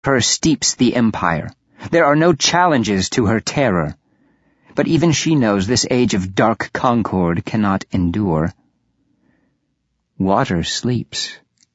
Her steeps the empire. There are no challenges to her terror. But even she knows this age of dark concord cannot endure. Water sleeps.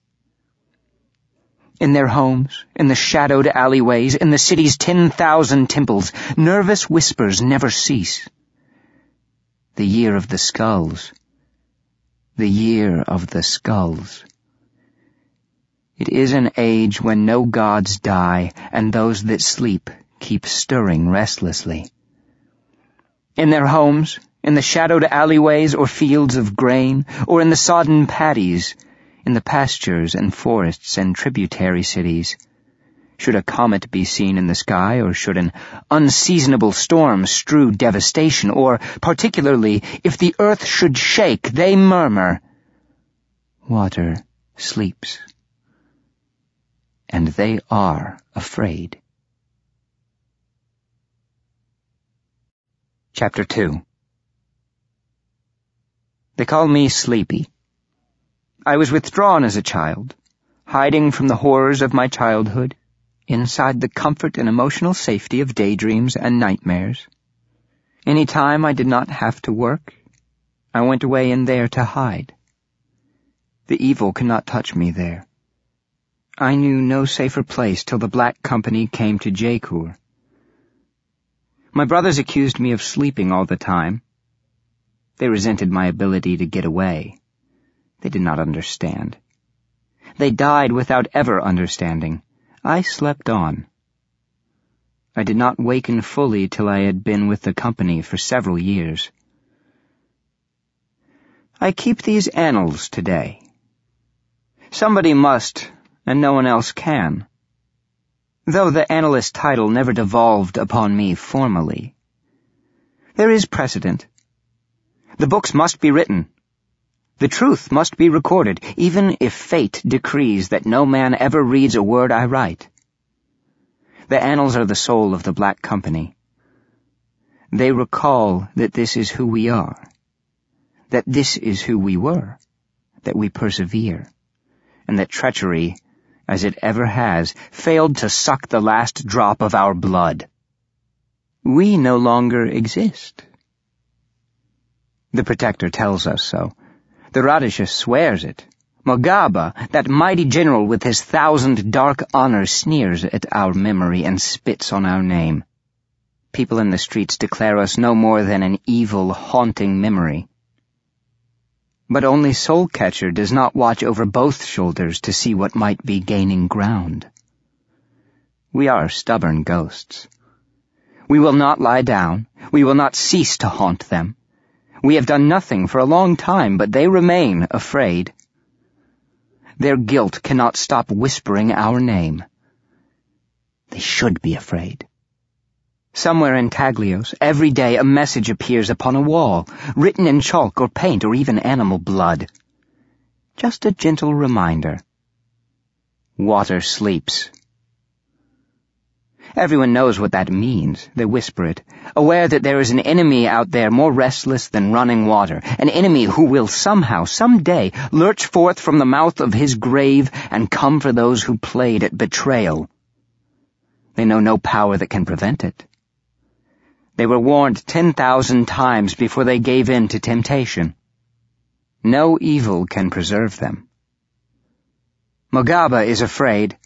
In their homes, in the shadowed alleyways, in the city's 10,000 temples, nervous whispers never cease. The year of the skulls. The year of the skulls. It is an age when no gods die, and those that sleep keep stirring restlessly. In their homes, in the shadowed alleyways or fields of grain, or in the sodden paddies, in the pastures and forests and tributary cities. Should a comet be seen in the sky, or should an unseasonable storm strew devastation, or, particularly, if the earth should shake, they murmur, water sleeps. And they are afraid. Chapter 2. They call me Sleepy. I was withdrawn as a child, hiding from the horrors of my childhood, inside the comfort and emotional safety of daydreams and nightmares. Any time I did not have to work, I went away in there to hide. The evil could not touch me there. I knew no safer place till the Black Company came to Jaikur. My brothers accused me of sleeping all the time. They resented my ability to get away. They did not understand. They died without ever understanding. I slept on. I did not waken fully till I had been with the company for several years. I keep these annals today. Somebody must, and no one else can. Though the annalist title never devolved upon me formally. There is precedent. The books must be written. The truth must be recorded, even if fate decrees that no man ever reads a word I write. The annals are the soul of the Black Company. They recall that this is who we are, that this is who we were, that we persevere, and that treachery, as it ever has, failed to suck the last drop of our blood. We no longer exist. The Protector tells us so. The Radisha swears it. Mogaba, that mighty general with his 1,000 dark honors, sneers at our memory and spits on our name. People in the streets declare us no more than an evil, haunting memory. But only Soulcatcher does not watch over both shoulders to see what might be gaining ground. We are stubborn ghosts. We will not lie down. We will not cease to haunt them. We have done nothing for a long time, but they remain afraid. Their guilt cannot stop whispering our name. They should be afraid. Somewhere in Taglios, every day a message appears upon a wall, written in chalk or paint or even animal blood. Just a gentle reminder. Water sleeps. Everyone knows what that means. They whisper it, aware that there is an enemy out there more restless than running water, an enemy who will somehow, someday, lurch forth from the mouth of his grave and come for those who played at betrayal. They know no power that can prevent it. They were warned 10,000 times before they gave in to temptation. No evil can preserve them. Mogaba is afraid.